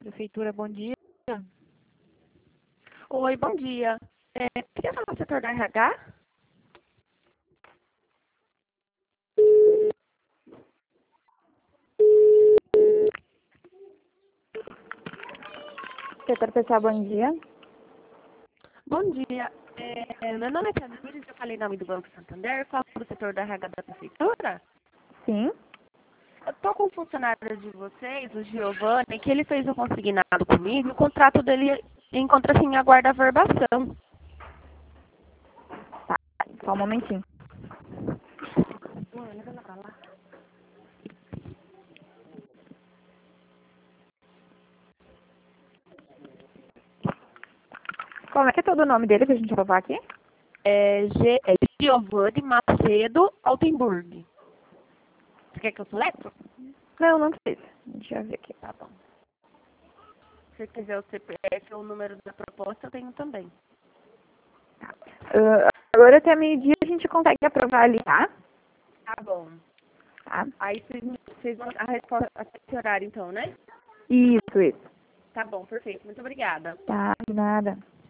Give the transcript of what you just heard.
Prefeitura, bom dia. Oi, bom dia. Queria falar do setor da RH? Setor pessoal, bom dia. Bom dia. Meu nome é Tamires, eu falei em nome do Banco Santander, falo do setor da RH da Prefeitura. Sim. Eu estou com um funcionário de vocês, o Giovanni, que ele fez um consignado comigo e o contrato dele encontra-se em aguardo a verbação. Tá, só um momentinho. Como é que é todo o nome dele pra gente provar aqui? É Giovanni Macedo Altenburg. Você quer que eu soletre? Não, não precisa. Deixa eu ver aqui. Tá bom. Se você quiser o CPF ou o número da proposta, eu tenho também. Agora até meio-dia a gente consegue aprovar ali, tá? Tá bom. Tá. Aí vocês vão a resposta até esse horário, então, né? Isso. Tá bom, perfeito. Muito obrigada. Tá, de nada.